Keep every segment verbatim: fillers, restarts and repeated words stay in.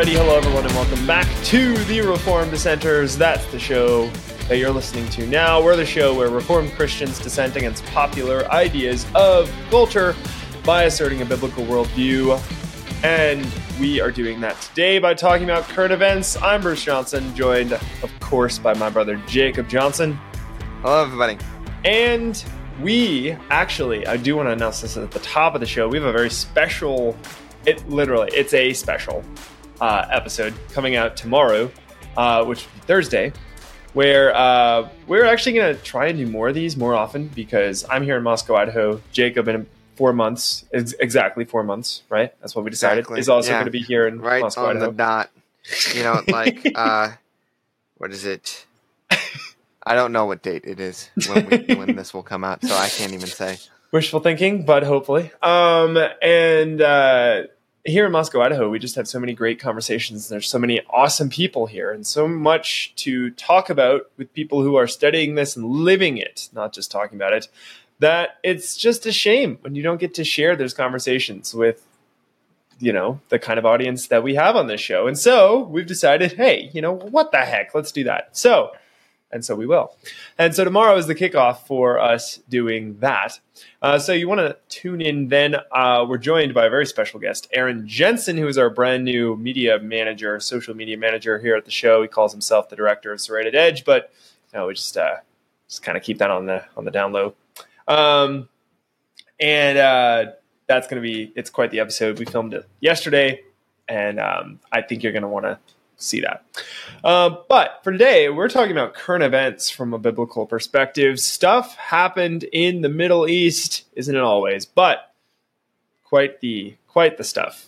Alrighty, hello everyone, and welcome back to the Reformed Dissenters. That's the show that you're listening to now. We're the show where Reformed Christians dissent against popular ideas of culture by asserting a biblical worldview. And we are doing that today by talking about current events. I'm Bruce Johnson, joined, of course, by my brother Jacob Johnson. Hello, everybody. And we actually, I do want to announce this at the top of the show. We have a very special, it literally, it's a special uh, episode coming out tomorrow, uh, which is Thursday, where uh, we're actually going to try and do more of these more often because I'm here in Moscow, Idaho. Jacob in four months, ex- exactly four months, right? That's what we decided. Exactly. Is also yeah. going to be here in right Moscow, on Idaho. the dot. You know, like, uh, what is it? I don't know what date it is when, we, when this will come out, so I can't even say. Wishful thinking, but hopefully. Um, and uh, here in Moscow, Idaho, we just have so many great conversations. There's so many awesome people here and so much to talk about with people who are studying this and living it, not just talking about it, that it's just a shame when you don't get to share those conversations with, you know, the kind of audience that we have on this show. And so we've decided, hey, you know, what the heck? Let's do that. So... And so we will. And so tomorrow is the kickoff for us doing that. Uh, so you want to tune in then. Uh, we're joined by a very special guest, Aaron Jensen, who is our brand new media manager, social media manager here at the show. He calls himself the director of Serrated Edge, but you know, we just uh, just kind of keep that on the on the down low. Um, and uh, that's going to be, it's quite the episode. We filmed it yesterday, and um, I think you're going to want to see that. Uh, but for today, we're talking about current events from a biblical perspective. Stuff happened in the Middle East, isn't it always? But quite the quite the stuff,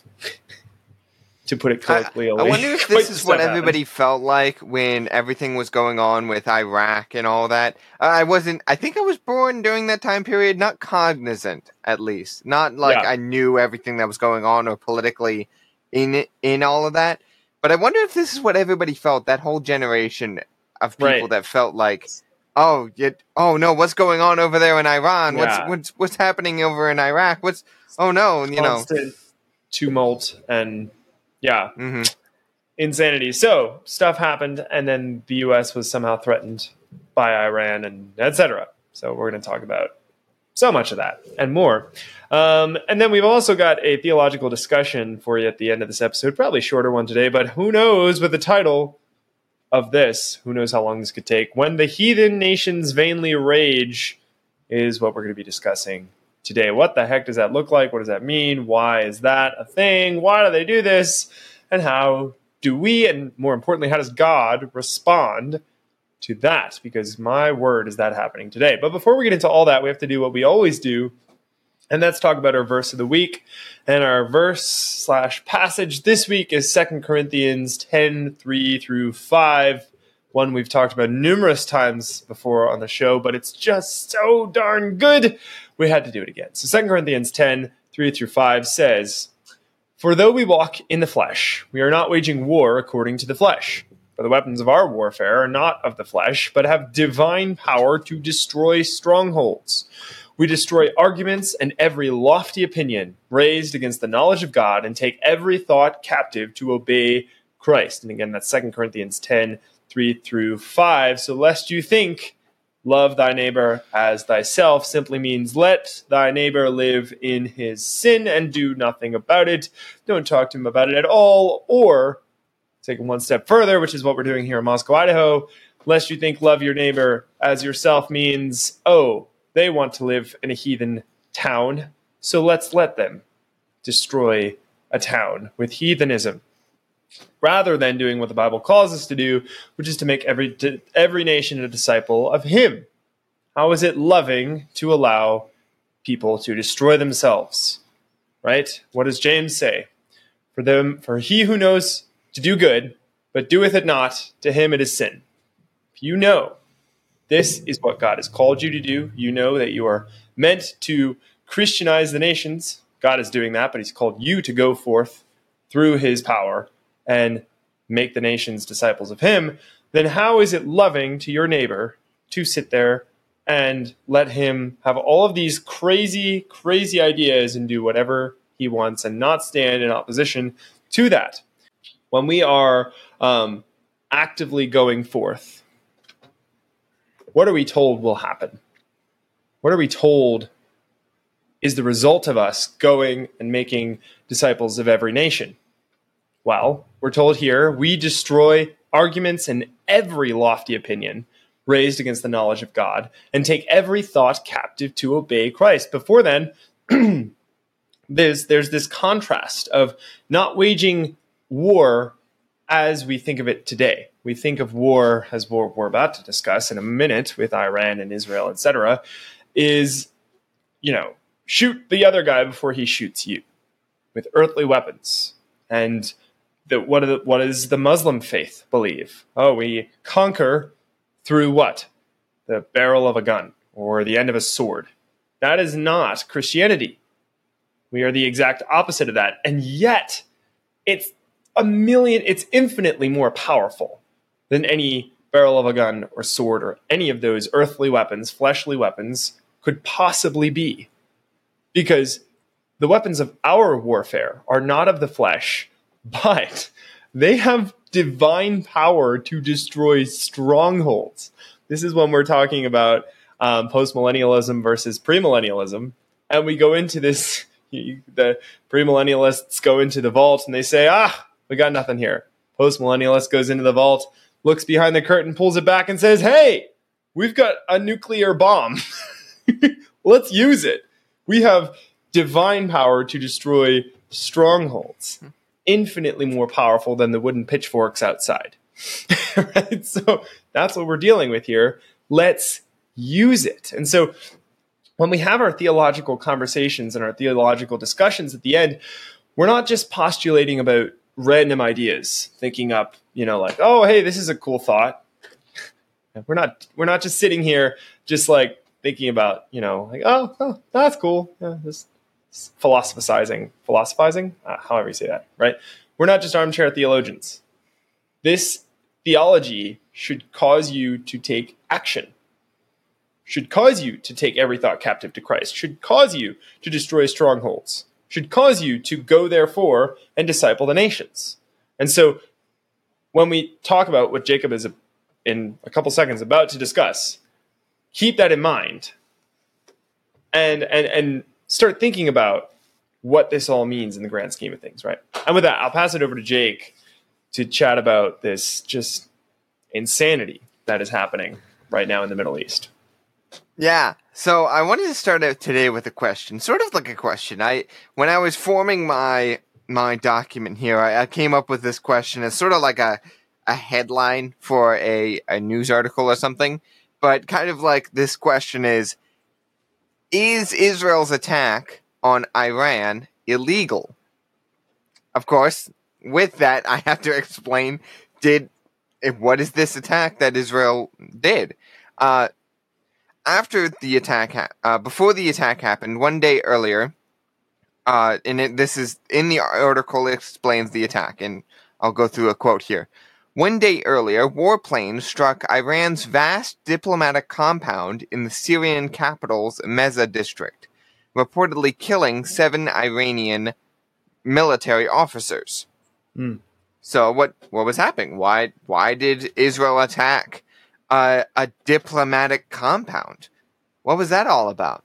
to put it colloquially. I, I wonder if this is what everybody happened. felt like when everything was going on with Iraq and all that. Uh, I wasn't, I think I was born during that time period, not cognizant, at least. Not like yeah. I knew everything that was going on or politically in in all of that. But I wonder if this is what everybody felt, that whole generation of people right. that felt like, oh, you, oh no, what's going on over there in Iran? Yeah. What's what's what's happening over in Iraq? What's oh no, you Constant know, tumult and yeah, mm-hmm. insanity. So stuff happened, and then the U S was somehow threatened by Iran, and et cetera. So we're going to talk about so much of that and more. Um, and then we've also got a theological discussion for you at the end of this episode. Probably a shorter one today, but who knows with the title of this. Who knows how long this could take. When the heathen nations vainly rage is what we're going to be discussing today. What the heck does that look like? What does that mean? Why is that a thing? Why do they do this? And how do we, and more importantly, how does God respond to that? Because my word, is that happening today. But before we get into all that, we have to do what we always do, and that's talk about our verse of the week. And our verse slash passage this week is Second Corinthians ten, three through five. One we've talked about numerous times before on the show, but it's just so darn good, we had to do it again. So Second Corinthians ten, three through five says, "For though we walk in the flesh, we are not waging war according to the flesh. For the weapons of our warfare are not of the flesh, but have divine power to destroy strongholds. We destroy arguments and every lofty opinion raised against the knowledge of God, and take every thought captive to obey Christ." And again, that's Second Corinthians ten, three through five. So lest you think, love thy neighbor as thyself simply means let thy neighbor live in his sin and do nothing about it. Don't talk to him about it at all, or take it one step further, which is what we're doing here in Moscow, Idaho. Lest you think love your neighbor as yourself means, oh, they want to live in a heathen town, so let's let them destroy a town with heathenism, rather than doing what the Bible calls us to do, which is to make every every nation a disciple of him. How is it loving to allow people to destroy themselves? Right? What does James say? For them, for he who knows to do good, but doeth it not, to him it is sin. If you know this is what God has called you to do, you know that you are meant to Christianize the nations. God is doing that, but he's called you to go forth through his power and make the nations disciples of him. Then how is it loving to your neighbor to sit there and let him have all of these crazy, crazy ideas and do whatever he wants and not stand in opposition to that? when we are um, actively going forth, what are we told will happen? What are we told is the result of us going and making disciples of every nation? Well, we're told here, we destroy arguments and every lofty opinion raised against the knowledge of God, and take every thought captive to obey Christ. Before then, there's, there's this contrast of not waging war as we think of it today. We think of war, as we're, we're about to discuss in a minute with Iran and Israel, et cetera, is, you know, shoot the other guy before he shoots you with earthly weapons. And the, what, are the, what does the Muslim faith believe? Oh, we conquer through what? The barrel of a gun or the end of a sword. That is not Christianity. We are the exact opposite of that. And yet, it's a million, it's infinitely more powerful than any barrel of a gun or sword or any of those earthly weapons, fleshly weapons, could possibly be. Because the weapons of our warfare are not of the flesh, but they have divine power to destroy strongholds. This is when we're talking about um, post-millennialism versus premillennialism. And we go into this, the premillennialists go into the vault and they say, ah, we got nothing here. Post-millennialist goes into the vault, looks behind the curtain, pulls it back and says, hey, we've got a nuclear bomb. Let's use it. We have divine power to destroy strongholds, infinitely more powerful than the wooden pitchforks outside. Right? So that's what we're dealing with here. Let's use it. And so when we have our theological conversations and our theological discussions at the end, we're not just postulating about random ideas, thinking up, you know, like, oh, hey, this is a cool thought. We're not, we're not just sitting here just like thinking about, you know, like, oh, oh that's cool. Yeah, just philosophizing, philosophizing, uh, however you say that, right? We're not just armchair theologians. This theology should cause you to take action, should cause you to take every thought captive to Christ, should cause you to destroy strongholds, should cause you to go, therefore, and disciple the nations. And so when we talk about what Jacob is in a couple seconds about to discuss, keep that in mind and and and start thinking about what this all means in the grand scheme of things, right? And with that, I'll pass it over to Jake to chat about this just insanity that is happening right now in the Middle East. Yeah, so I wanted to start out today with a question, sort of like a question. I when I was forming my my document here, I, I came up with this question as sort of like a a headline for a, a news article or something, but kind of like this question is, is Israel's attack on Iran illegal? Of course, with that, I have to explain, did what is this attack that Israel did? Uh, after the attack, ha- uh, before the attack happened, one day earlier, uh, and it, this is in the article, it explains the attack, and I'll go through a quote here. One day earlier, warplanes struck Iran's vast diplomatic compound in the Syrian capital's Meza district, reportedly killing seven Iranian military officers. Mm. So what what was happening? Why why did Israel attack uh, a diplomatic compound? What was that all about?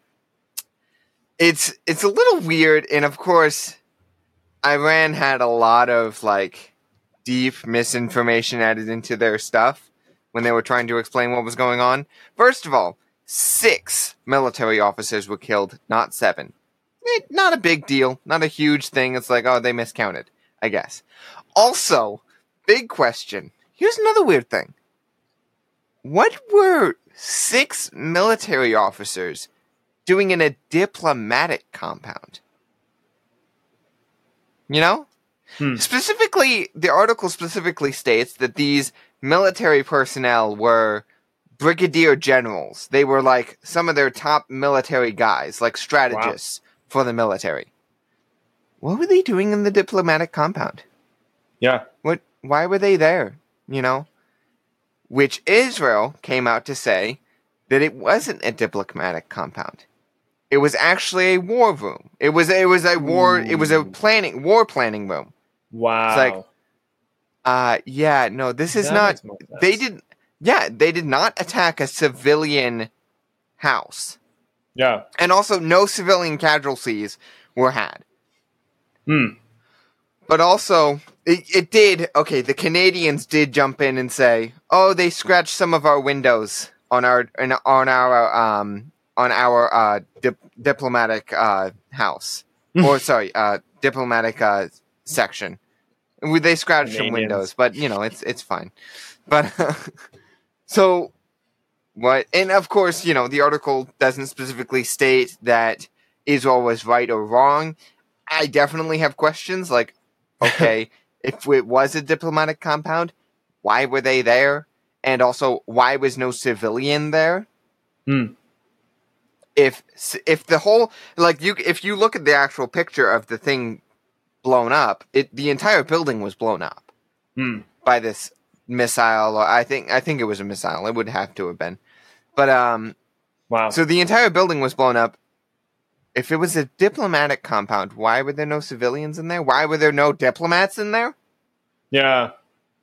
It's it's a little weird, and of course, Iran had a lot of like deep misinformation added into their stuff when they were trying to explain what was going on. First of all, six military officers were killed, not seven. Eh, not a big deal, not a huge thing. It's like, oh, they miscounted, I guess. Also, big question. Here's another weird thing. What were six military officers doing in a diplomatic compound? You know? Hmm. Specifically, the article specifically states that these military personnel were brigadier generals. They were like some of their top military guys, like strategists wow. for the military. What were they doing in the diplomatic compound? Yeah. What? Why were they there? You know? Which Israel came out to say that it wasn't a diplomatic compound. It was actually a war room. It was it was a war. Ooh. It was a planning war planning room. Wow. It's like, Uh, yeah, no, this is That not. makes more sense. They did. Yeah, they did not attack a civilian house, Yeah. and also no civilian casualties were had. Hmm. But also, it, it did. Okay, the Canadians did jump in and say, "Oh, they scratched some of our windows on our in, on our um on our uh dip, diplomatic uh house, or sorry, uh diplomatic uh section. We- They scratched some Canadians. windows, but you know it's it's fine. But so what? And of course, you know the article doesn't specifically state that Israel was right or wrong. I definitely have questions like, okay, if it was a diplomatic compound, why were they there? And also, why was no civilian there? Hmm. If if the whole like you if you look at the actual picture of the thing blown up, it the entire building was blown up Hmm. by this missile. Or I think I think it was a missile. It would have to have been, but um, Wow. so the entire building was blown up. If it was a diplomatic compound, why were there no civilians in there? Why were there no diplomats in there? Yeah.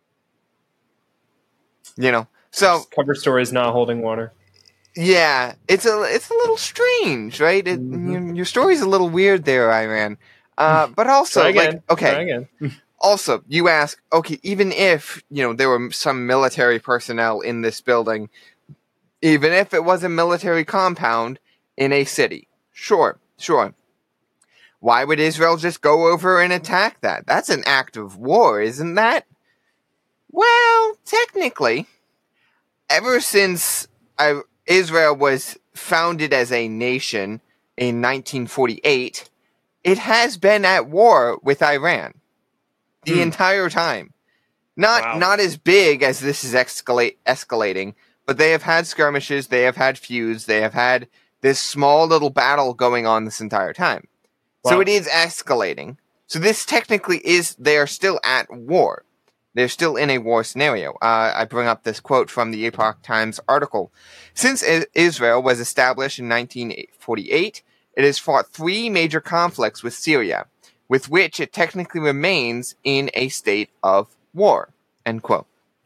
You know, so Cover story is not holding water. yeah, it's a it's a little strange, right? It, Mhm. your, your story's a little weird there, Iran. Uh, but also, Try again. like, okay, Try again. also, you ask, okay, even if, you know, there were some military personnel in this building, even if it was a military compound in a city, sure, sure. Why would Israel just go over and attack that? That's an act of war, isn't that? Well, technically, ever since I, Israel was founded as a nation in nineteen forty-eight, it has been at war with Iran the Hmm. entire time. Not Wow. not as big as this is escalate escalating, but they have had skirmishes, they have had feuds, they have had this small little battle going on this entire time. So Wow. it is escalating. So this technically is they are still at war. They're still in a war scenario. Uh, I bring up this quote from the Epoch Times article. Since I- Israel was established in nineteen forty-eight, it has fought three major conflicts with Syria, with which it technically remains in a state of war. End quote.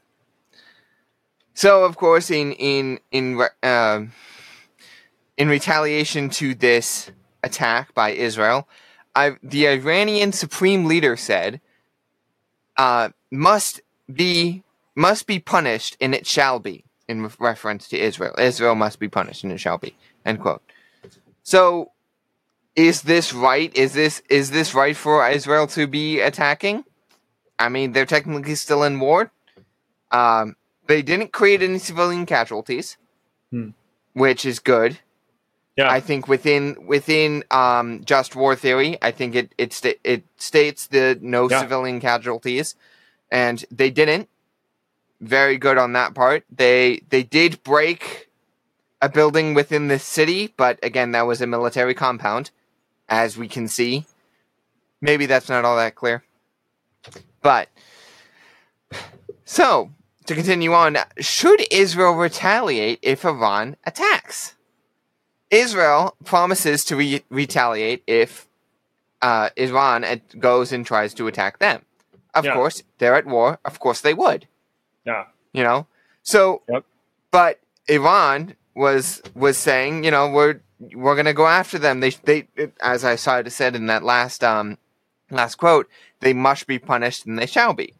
So, of course, in in in uh, in retaliation to this attack by Israel, I, the Iranian supreme leader said, uh, "Must be must be punished, and it shall be." In reference to Israel, Israel must be punished, and it shall be. End quote. So, is this right? Is this is this right for Israel to be attacking? I mean, they're technically still in war. Um, they didn't create any civilian casualties, Hmm. which is good. Yeah. I think within within um, just war theory, I think it it sta- it states the no Yeah. civilian casualties, and they didn't. Very good on that part. They they did break a building within the city, but again, that was a military compound, as we can see. Maybe that's not all that clear, but so to continue on, should Israel retaliate if Iran attacks? Israel promises to re- retaliate if uh, Iran at- goes and tries to attack them. Of Yeah. course, they're at war. Of course, they would. Yeah. You know, so. Yep. But Iran was was saying, you know, we're we're gonna go after them. They they as I saw it said in that last um last quote, they must be punished and they shall be.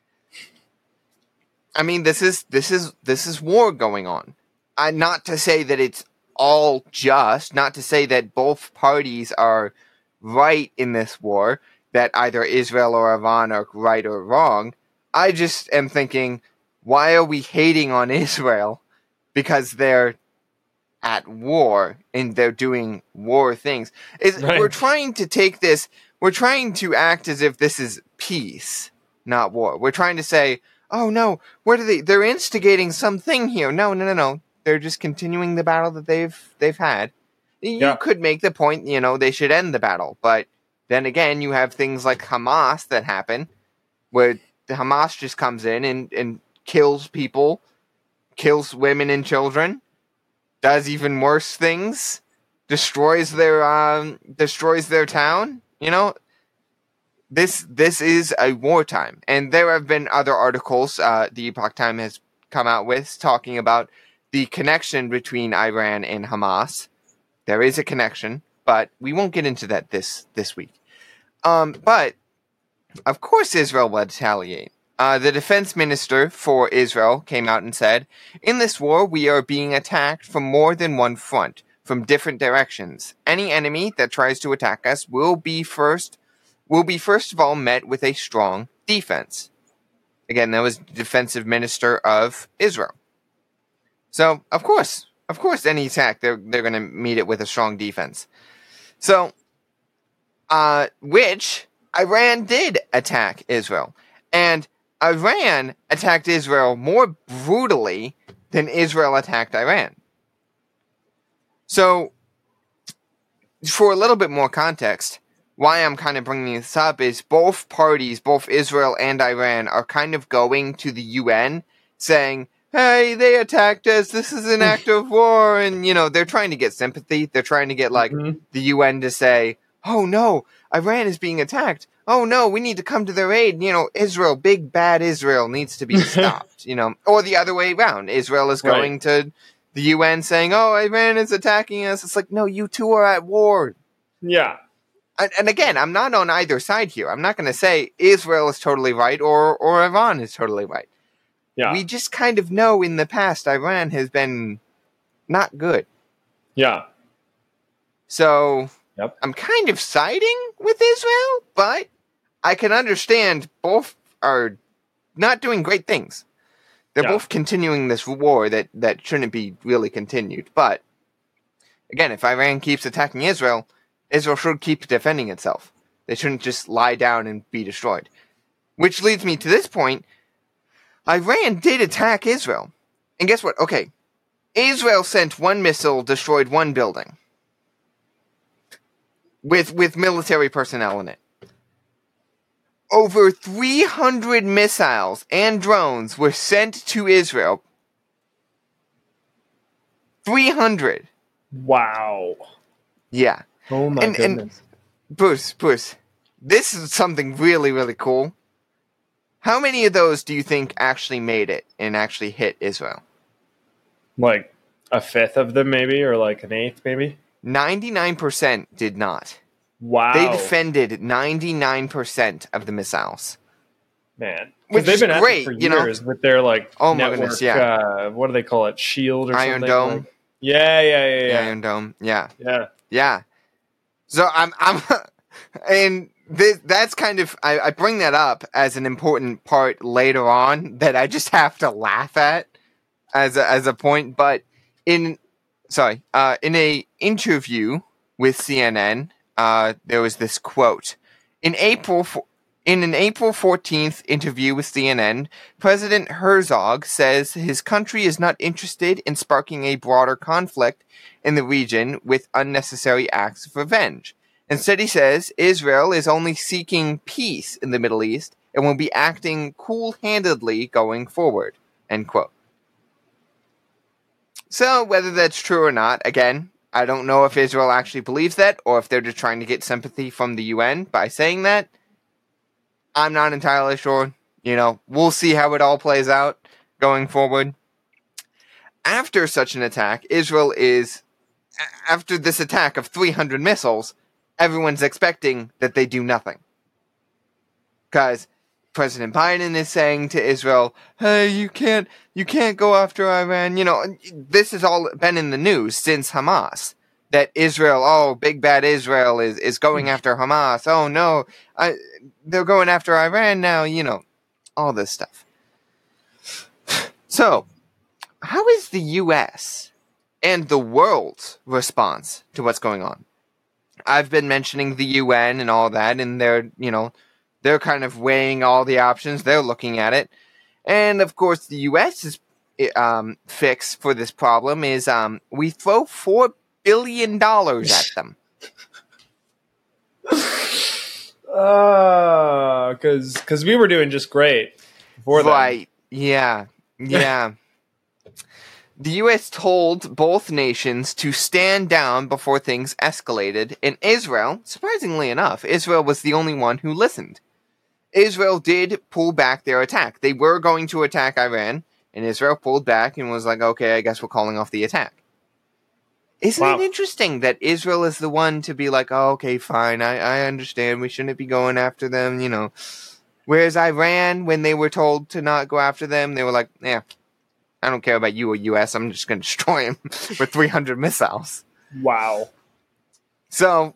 I mean, this is this is this is war going on. Uh, not to say that it's all just, not to say that both parties are right in this war, that either Israel or Iran are right or wrong. I just am thinking, why are we hating on Israel because they're at war and they're doing war things? Is Right. We're trying to take this, we're trying to act as if this is peace, not war. We're trying to say, oh no, what are they? They're instigating something here. No, no, no, no. They're just continuing the battle that they've they've had. You Yeah. could make the point, you know, they should end the battle, but then again, you have things like Hamas that happen, where the Hamas just comes in and, and kills people, kills women and children, does even worse things, destroys their um destroys their town. You know, this this is a wartime, and there have been other articles uh, the Epoch Time has come out with talking about the connection between Iran and Hamas. There is a connection, but we won't get into that this this week. Um, but of course, Israel will retaliate. Uh, the defense minister for Israel came out and said, "In this war, we are being attacked from more than one front, from different directions. Any enemy that tries to attack us will be first, will be first of all met with a strong defense." Again, that was the defensive minister of Israel. So, of course, of course, any attack, they're they're going to meet it with a strong defense. So, uh, which Iran did attack Israel, and Iran attacked Israel more brutally than Israel attacked Iran. So, for a little bit more context, why I'm kind of bringing this up is both parties, both Israel and Iran, are kind of going to the U N saying, "Hey, they attacked us, this is an act of war," and, you know, they're trying to get sympathy. They're trying to get, like, mm-hmm. the U N to say, "Oh, no, Iran is being attacked. Oh, no, we need to come to their aid. You know, Israel, big bad Israel needs to be stopped," you know, or the other way around. Israel is going right. to the U N saying, "Oh, Iran is attacking us." It's like, no, you two are at war. Yeah. And, and again, I'm not on either side here. I'm not going to say Israel is totally right or, or Iran is totally right. Yeah. We just kind of know in the past Iran has been not good. Yeah. So yep. I'm kind of siding with Israel, but I can understand both are not doing great things. They're yeah. both continuing this war that, that shouldn't be really continued. But again, if Iran keeps attacking Israel, Israel should keep defending itself. They shouldn't just lie down and be destroyed. Which leads me to this point. Iran did attack Israel. And guess what? Okay. Israel sent one missile, destroyed one building. With, with military personnel in it. Over three hundred missiles and drones were sent to Israel. three hundred. Wow. Yeah. Oh my and, goodness. And Bruce, Bruce, this is something really, really cool. How many of those do you think actually made it and actually hit Israel? Like a fifth of them maybe, or like an eighth maybe? ninety-nine percent did not. Wow. They defended ninety-nine percent of the missiles. Man. Which they've is been at great, it for years you know? with their like oh network, my goodness, yeah. uh, what do they call it? Shield or Iron something? Dome. Like, yeah, yeah, yeah, yeah. Iron Dome, yeah. Yeah. Yeah. So I'm, I'm, and this, that's kind of, I, I bring that up as an important part later on that I just have to laugh at as a, as a point. But in, sorry, uh, in a interview with C N N, uh, there was this quote. In April, in an April fourteenth interview with C N N, President Herzog says his country is not interested in sparking a broader conflict in the region with unnecessary acts of revenge. Instead, he says Israel is only seeking peace in the Middle East and will be acting cool-handedly going forward. End quote. So, whether that's true or not, again, I don't know if Israel actually believes that or if they're just trying to get sympathy from the U N by saying that. I'm not entirely sure. You know, we'll see how it all plays out going forward. After such an attack, Israel is, after this attack of three hundred missiles, everyone's expecting that they do nothing. Because President Biden is saying to Israel, "Hey, you can't, you can't go after Iran." You know, this has all been in the news since Hamas. That Israel, oh, big bad Israel is, is going after Hamas. Oh no, I, they're going after Iran now. You know, all this stuff. So, how is the U S and the world's response to what's going on? I've been mentioning the U N and all that, and they're, you know, they're kind of weighing all the options. They're looking at it. And, of course, the U S's um, fix for this problem is um, we throw four billion dollars at them. Uh, because because we were doing just great before that. Right. Yeah. Yeah. the U S told both nations to stand down before things escalated, and Israel, surprisingly enough, Israel was the only one who listened. Israel did pull back their attack. They were going to attack Iran, and Israel pulled back and was like, okay, I guess we're calling off the attack. Isn't wow. it interesting that Israel is the one to be like, oh, okay, fine, I, I understand, we shouldn't be going after them, you know. Whereas Iran, when they were told to not go after them, they were like, yeah, I don't care about you or U S, I'm just going to destroy them with three hundred missiles. Wow. So,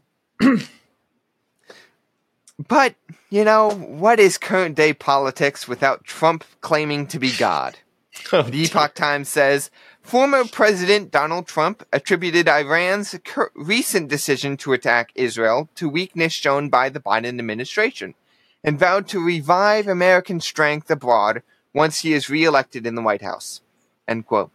but, you know, what is current day politics without Trump claiming to be God? Oh, the Epoch Times says, former President Donald Trump attributed Iran's cur- recent decision to attack Israel to weakness shown by the Biden administration, and vowed to revive American strength abroad once he is reelected in the White House. End quote.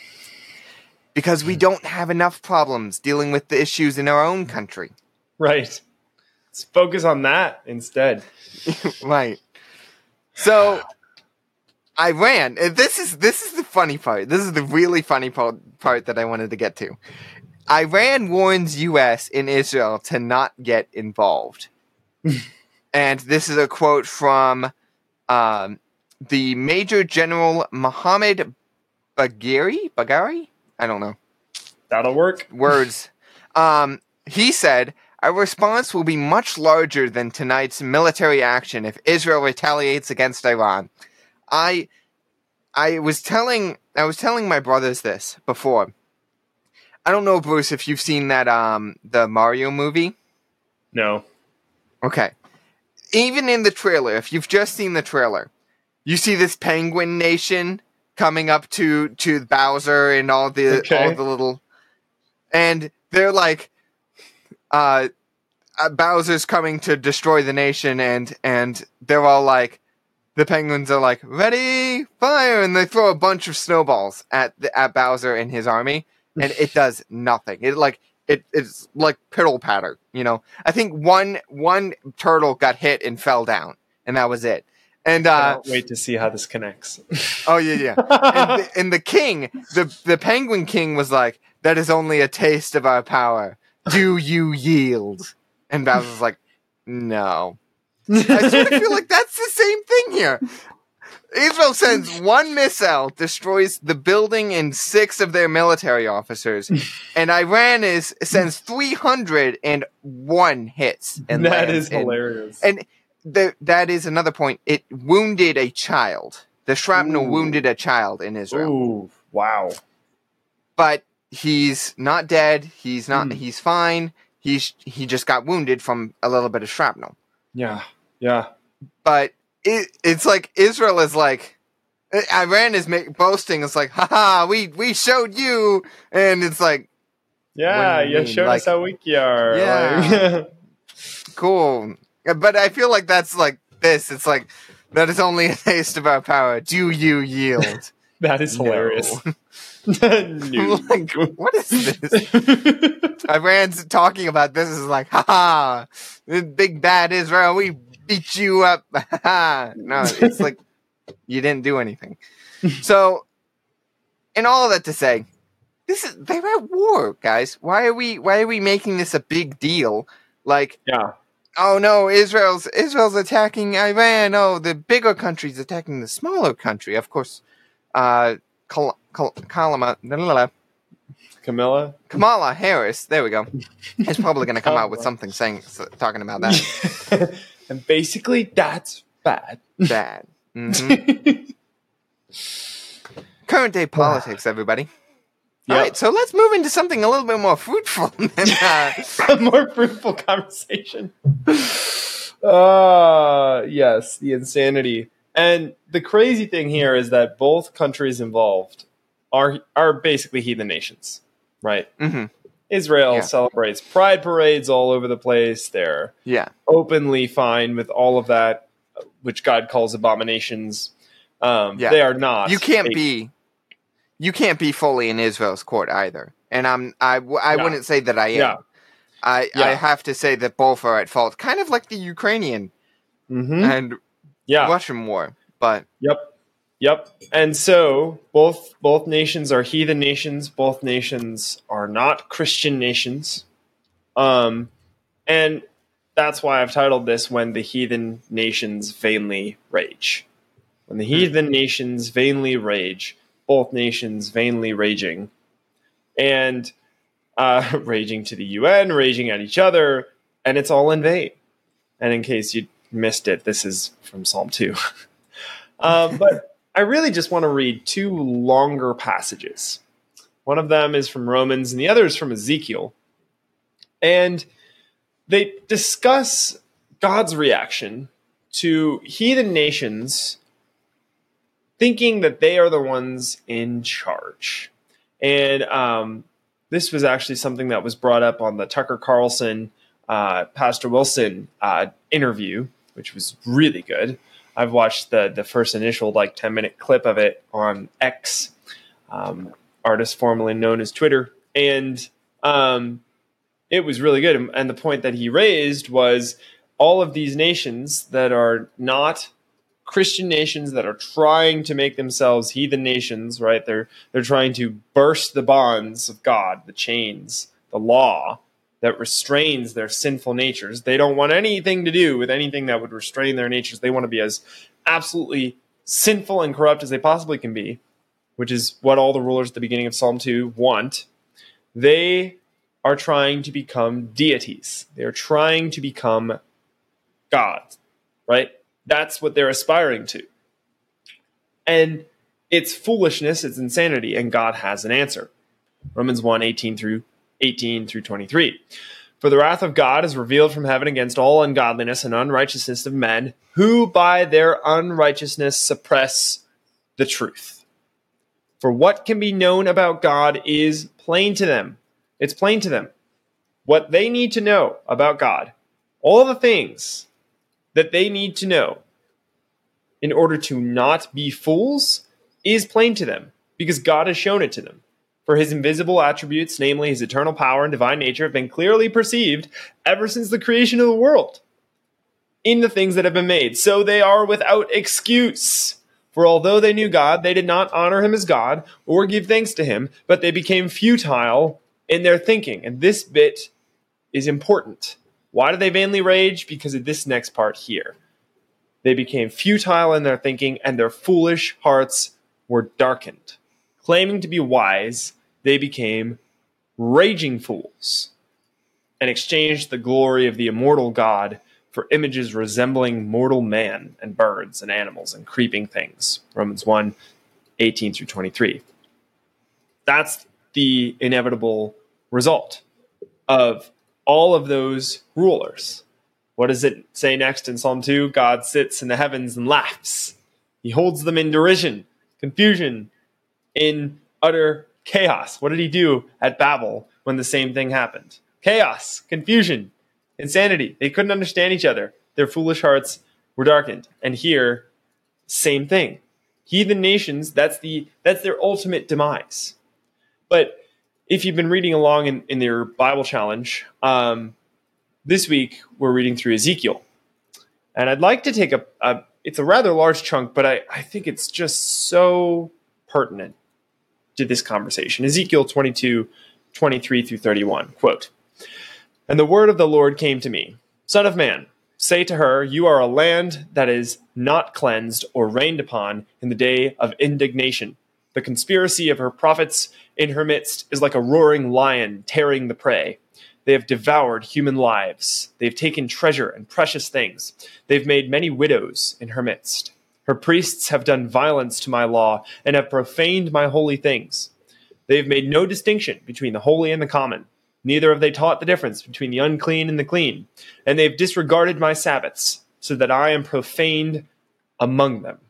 Because we don't have enough problems dealing with the issues in our own country. Right. Let's focus on that instead. Right. So, Iran, this is this is the funny part. This is the really funny part, part that I wanted to get to. Iran warns U S and Israel to not get involved. And this is a quote from um, the Major General Mohammed Bagheri? Bagheri? I don't know. That'll work. Words. Um, he said, our response will be much larger than tonight's military action if Israel retaliates against Iran. I I was telling I was telling my brothers this before. I don't know, Bruce, if you've seen that um the Mario movie. No. Okay. Even in the trailer, if you've just seen the trailer, you see this penguin nation coming up to, to Bowser and all the okay. all the little, and they're like, uh, uh, Bowser's coming to destroy the nation, and and they're all like, the penguins are like, ready, fire, and they throw a bunch of snowballs at the, at Bowser and his army, and it does nothing. It like. It, it's like piddle patter, you know. I think one one turtle got hit and fell down, and that was it. And uh, I can't wait to see how this connects. Oh yeah, yeah. and, the, and the king, the the penguin king, was like, "That is only a taste of our power. Do you yield?" And Bowser's like, "No." I sort of feel like that's the same thing here. Israel sends one missile, destroys the building and six of their military officers, and Iran is sends three hundred one hits. And that is in, hilarious. And the, that is another point. It wounded a child. The shrapnel Ooh. wounded a child in Israel. Ooh, wow. But he's not dead. He's not. Mm. He's fine. He's he just got wounded from a little bit of shrapnel. Yeah, yeah. But. It, it's like Israel is like Iran is make, boasting. It's like, haha, we we showed you, and it's like, yeah, you, you showed like, us how weak you are. Yeah, like, cool. But I feel like that's like this. It's like that is only a taste of our power. Do you yield? That is no. hilarious. No. Like, what is this? Iran's talking about this is like, haha, big bad Israel. We. Beat you up. No, it's like you didn't do anything. So, and all of that to say, this is they're at war, guys. Why are we why are we making this a big deal? Like, yeah. Oh no, Israel's Israel's attacking Iran. Oh, the bigger country's attacking the smaller country. Of course, uh Kal- Kal- Kalama Kamala? Kamala Harris, there we go. Is probably gonna come out with something saying talking about that. And basically, that's bad. Bad. Mm-hmm. Current day politics, everybody. Yep. All right, so let's move into something a little bit more fruitful. Than, uh... a more fruitful conversation. Uh, yes, the insanity. And the crazy thing here is that both countries involved are are basically heathen nations, right? Mm-hmm. Israel yeah. celebrates pride parades all over the place. They're yeah. openly fine with all of that, which God calls abominations. Um, yeah. They are not. You can't a- be. You can't be fully in Israel's court either, and I'm. I. I yeah. wouldn't say that I am. Yeah. I. Yeah. I have to say that both are at fault, kind of like the Ukrainian mm-hmm. and yeah. Russian war. But yep. Yep. And so both both nations are heathen nations. Both nations are not Christian nations. Um, and that's why I've titled this "When the Heathen Nations Vainly Rage." When the heathen nations vainly rage, both nations vainly raging, and uh, raging to the U N, raging at each other, and it's all in vain. And in case you missed it, this is from Psalm two. um, but I really just want to read two longer passages. One of them is from Romans, and the other is from Ezekiel. And they discuss God's reaction to heathen nations thinking that they are the ones in charge. And um, this was actually something that was brought up on the Tucker Carlson, uh, Pastor Wilson uh, interview, which was really good. I've watched the the first initial like ten minute clip of it on X, um, artist formerly known as Twitter. And um, it was really good. And the point that he raised was all of these nations that are not Christian nations, that are trying to make themselves heathen nations, right? They're they're trying to burst the bonds of God, the chains, the law that restrains their sinful natures. They don't want anything to do with anything that would restrain their natures. They want to be as absolutely sinful and corrupt as they possibly can be, which is what all the rulers at the beginning of Psalm two want. They are trying to become deities. They're trying to become God, right? That's what they're aspiring to. And it's foolishness, it's insanity, and God has an answer. Romans one, eighteen through eighteen through twenty-three. For the wrath of God is revealed from heaven against all ungodliness and unrighteousness of men, who by their unrighteousness suppress the truth. For what can be known about God is plain to them. It's plain to them. What they need to know about God, all the things that they need to know in order to not be fools, is plain to them, because God has shown it to them. For his invisible attributes, namely his eternal power and divine nature, have been clearly perceived ever since the creation of the world in the things that have been made. So they are without excuse. For although they knew God, they did not honor him as God or give thanks to him, but they became futile in their thinking. And this bit is important. Why do they vainly rage? Because of this next part here. They became futile in their thinking, and their foolish hearts were darkened. Claiming to be wise, they became raging fools and exchanged the glory of the immortal God for images resembling mortal man and birds and animals and creeping things. Romans one, eighteen through twenty-three. That's the inevitable result of all of those rulers. What does it say next in Psalm two? God sits in the heavens and laughs. He holds them in derision, confusion, in utter chaos. What did he do at Babel when the same thing happened? Chaos, confusion, insanity. They couldn't understand each other. Their foolish hearts were darkened. And here, same thing. Heathen nations, that's the that's their ultimate demise. But if you've been reading along in, in their Bible challenge, um, this week we're reading through Ezekiel. And I'd like to take a, a it's a rather large chunk, but I, I think it's just so pertinent to this conversation. Ezekiel twenty-two, twenty-three through thirty-one, quote, "And the word of the Lord came to me, Son of man, say to her, you are a land that is not cleansed or rained upon in the day of indignation. The conspiracy of her prophets in her midst is like a roaring lion tearing the prey. They have devoured human lives. They've taken treasure and precious things. They've made many widows in her midst. Her priests have done violence to my law and have profaned my holy things. They have made no distinction between the holy and the common. Neither have they taught the difference between the unclean and the clean. And they have disregarded my Sabbaths, so that I am profaned among them.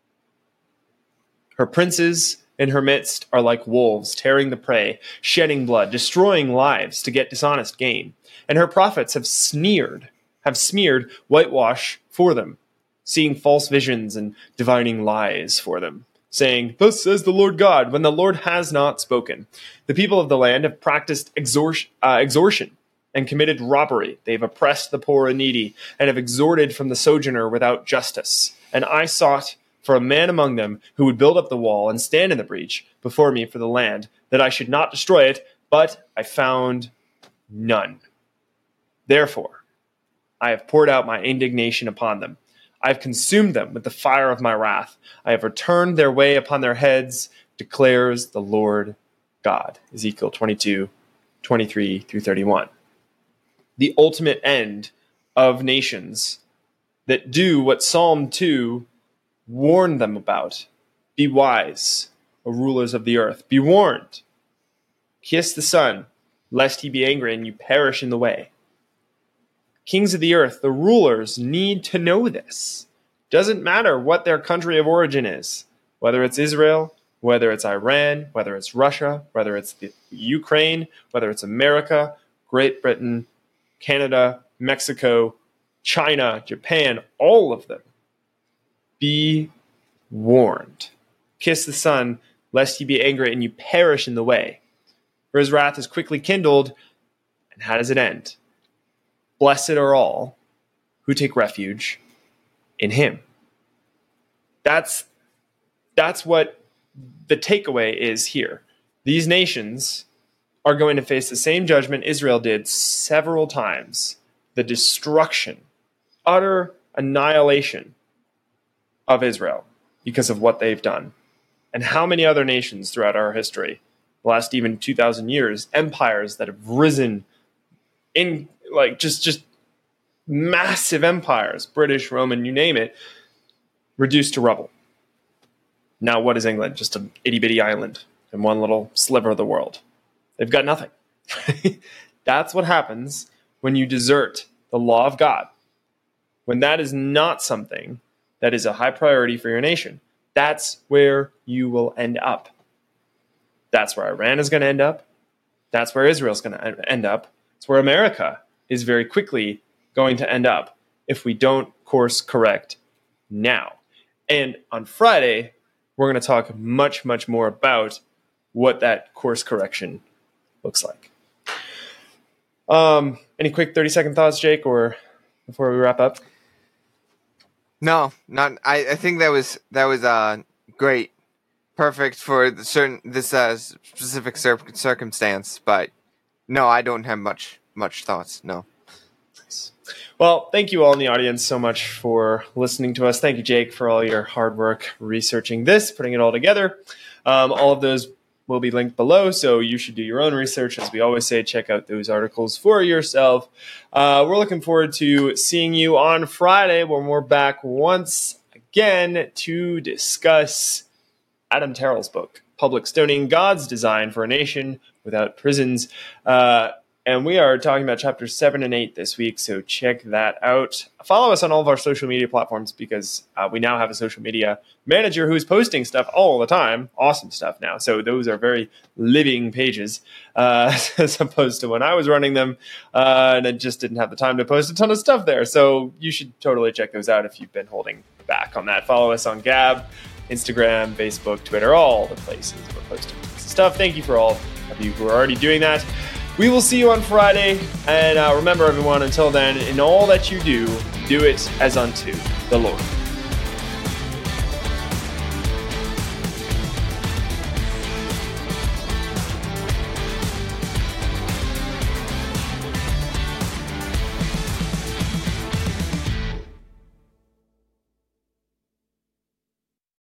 Her princes in her midst are like wolves, tearing the prey, shedding blood, destroying lives to get dishonest gain. And her prophets have sneered, have smeared whitewash for them, seeing false visions and divining lies for them, saying, thus says the Lord God, when the Lord has not spoken. The people of the land have practiced exor- uh, extortion and committed robbery. They have oppressed the poor and needy and have extorted from the sojourner without justice. And I sought for a man among them who would build up the wall and stand in the breach before me for the land, that I should not destroy it, but I found none. Therefore, I have poured out my indignation upon them. I have consumed them with the fire of my wrath. I have returned their way upon their heads, declares the Lord God. Ezekiel twenty-two, twenty-three through thirty-one. The ultimate end of nations that do what Psalm two warned them about. Be wise, O rulers of the earth. Be warned. Kiss the Son, lest he be angry and you perish in the way. Kings of the earth, the rulers, need to know this. Doesn't matter what their country of origin is, whether it's Israel, whether it's Iran, whether it's Russia, whether it's the Ukraine, whether it's America, Great Britain, Canada, Mexico, China, Japan, all of them. Be warned. Kiss the Son, lest he be angry and you perish in the way. For his wrath is quickly kindled, and how does it end? Blessed are all who take refuge in him. That's, that's what the takeaway is here. These nations are going to face the same judgment Israel did several times. The destruction, utter annihilation of Israel because of what they've done. And how many other nations throughout our history, the last even two thousand years, empires that have risen in like just, just massive empires, British, Roman, you name it, reduced to rubble. Now what is England? Just an itty-bitty island in one little sliver of the world. They've got nothing. That's what happens when you desert the law of God. When that is not something that is a high priority for your nation, that's where you will end up. That's where Iran is going to end up. That's where Israel is going to end up. It's where America is very quickly going to end up if we don't course correct now. And on Friday, we're going to talk much, much more about what that course correction looks like. Um, any quick thirty-second thoughts, Jake, or before we wrap up? No, not. I, I think that was that was uh great, perfect for the certain this uh, specific cir- circumstance. But no, I don't have much much thoughts. No. Nice. Well, thank you all in the audience so much for listening to us. Thank you, Jake, for all your hard work researching this, putting it all together. Um, all of those will be linked below, so you should do your own research. As we always say, check out those articles for yourself. Uh, we're looking forward to seeing you on Friday when we're back once again to discuss Adam Terrell's book, Public Stoning, God's Design for a Nation Without Prisons. Uh, and we are talking about chapters seven and eight this week, so check that out. Follow us on all of our social media platforms because uh, we now have a social media manager who's posting stuff all the time. Awesome stuff now. So those are very living pages uh, as opposed to when I was running them uh, and I just didn't have the time to post a ton of stuff there. So you should totally check those out if you've been holding back on that. Follow us on Gab, Instagram, Facebook, Twitter, all the places we're posting stuff. Thank you for all of you who are already doing that. We will see you on Friday. And uh, remember, everyone, until then, in all that you do, do it as unto the Lord.